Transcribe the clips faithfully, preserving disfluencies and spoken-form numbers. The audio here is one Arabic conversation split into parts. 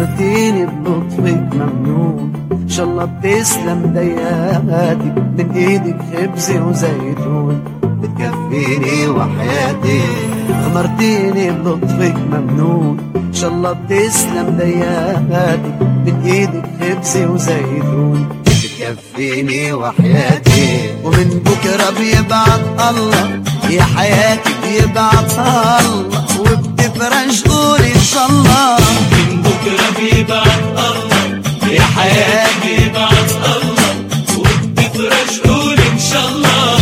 غمرتيني بلطفك ممنون، ان شاء الله بتسلم دياتي، من ايدك خبز وزيتون بتكفيني وحياتي. غمرتيني بلطفك ممنون، ان شاء الله بتسلم دياتي، من ايدك خبز وزيتون بتكفيني وحياتي. ومن بكره بيبعت الله يا حياتي، بيبعت الله وبتفرج قولي ان شاء الله. من بكره بيبعت الله يا حياتي، بيبعت الله وبتفرج قولي ان شاء الله.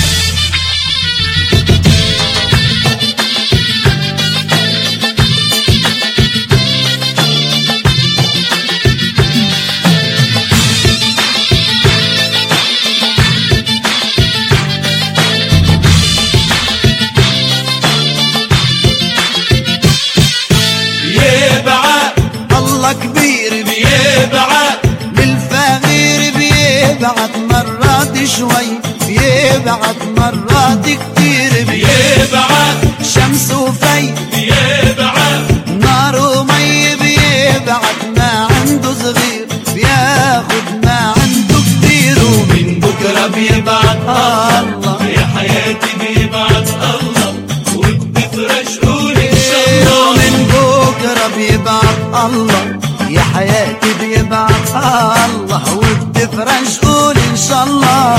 كبير بيبعت للفقير، بيبعت مرات شوي، بيبعت مرات كتير، بيبعت شمس وفي، بيبعت نار ومي، بيبعت ما عنده صغير، بياخد ما عنده كتير. ومن بكره بيبعت الله يا حياتي، بيبعت الله وبتفرج قولي ان شاء الله. ومن بكره بيبعت الله يا حياتي، بيبعت الله وبتفرج قول ان شاء الله.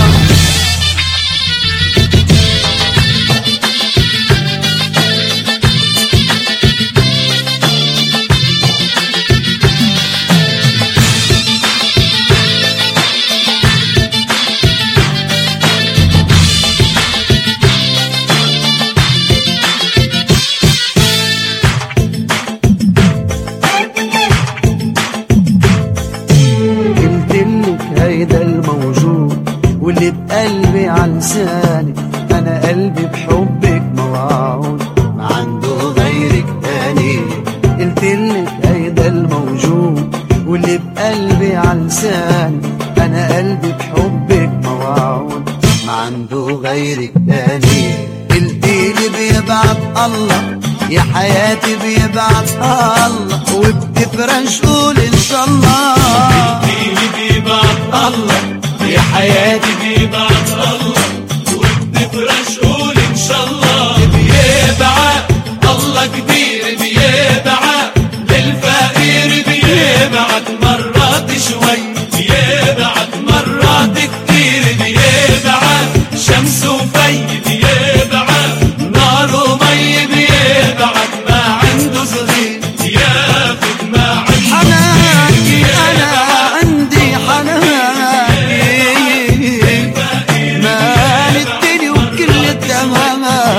هيدا الموجود واللي بقلبي على لساني، انا قلبي بحبك موعود ما عنده غيرك تاني. قلتلك هيدا الموجود واللي بقلبي على لساني، انا قلبي بحبك موعود ما عنده غيرك تاني. قلتيلي بيبعت الله يا حياتي، بيبعت الله وبتفرج قول ان شاء الله. بيبعت الله يا حياتي، بيبعت الله وبتفرج قول ان شاء الله. بيبعت الله كبير، بيبعت للفقير، بيبعت مرات شوي، بيبعت مرات كتير، بيبعت شمس وفي، بيبعت نار ومي، بيبعت ما عنده صغير، ياخد ما عنده. حناني انا عندي حناني، مال الدنيا وكل التمامات،